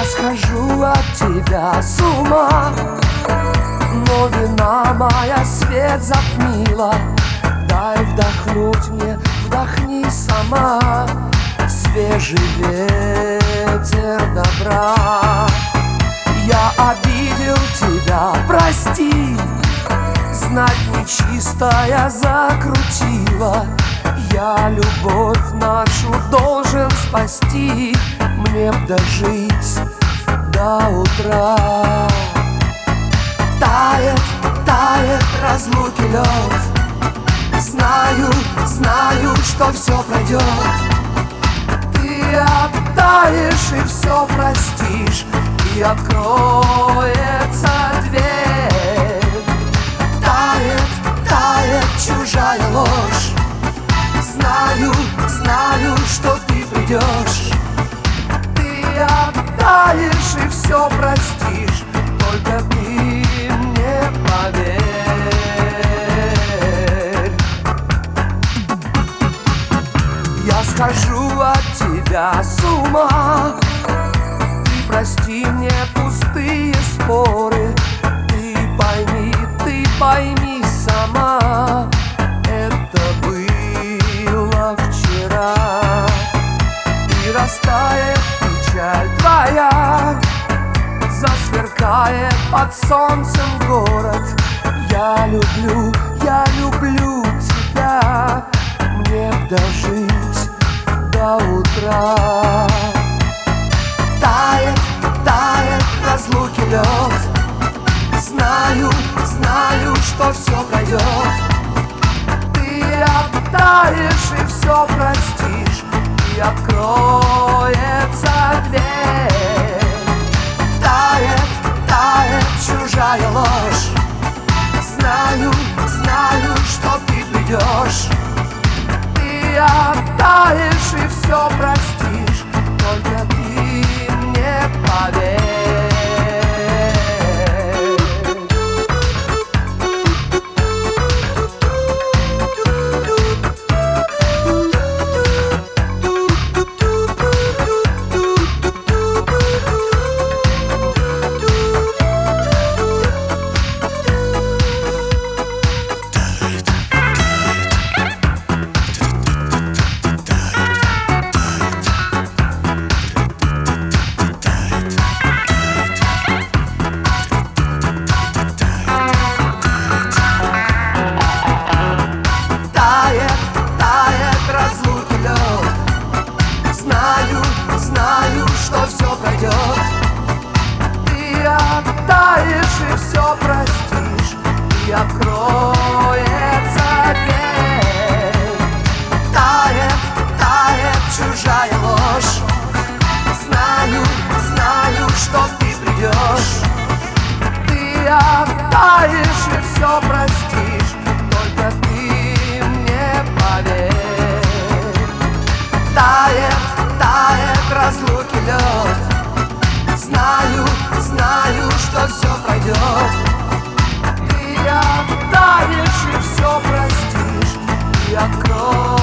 схожу от тебя с ума, но вина моя свет затмила. Дай вдохнуть мне, вдохни сама свежий ветер добра. Я обидел тебя, прости, знать нечистая закрутила. Я любовь нашу должен спасти, мне б дожить до утра. Тает, тает разлуки лед, знаю, знаю, что все пройдет. Ты оттаешь и все простишь, и откроется дверь. Тает, тает чужая ложь, знаю, знаю, что ты придешь. Ты оттаешь и все простишь, только ты мне поверь. Я схожу от тебя с ума, ты прости мне пустые споры. Ты пойми сама, это было вчера. И растает печаль твоя, засверкает под солнцем город. Я люблю тебя, мне б дожить до утра. Тает, тает разлуки лед, знаю, знаю, что все пройдет. Ты оттаешь и все простишь, и откроется дверь. Тает, тает чужая ложь, знаю, знаю, что ты придешь. Ты оттаешь и все простишь, только ты мне поверь. Знаю, что все пройдет. Ты оттаешь и все простишь, и откроется дверь. Тает, тает чужая ложь, знаю, знаю, что ты придешь. Ты оттаешь и все простишь, только ты мне поверь. Тает, тает разлуки лед, знаю, знаю, что все пройдет. Ты оттаешь и все простишь, и откроешь.